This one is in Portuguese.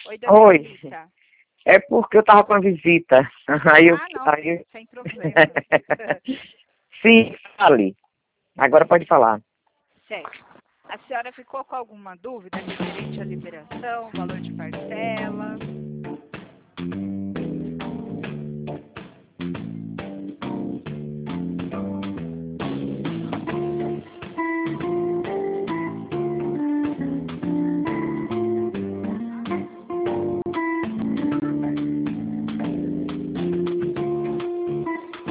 Oi, dona Oi. Rita. É porque eu tava com a visita. Não, sem problema. Sim, fale. Agora pode falar. Certo. A senhora ficou com alguma dúvida referente à liberação, valor de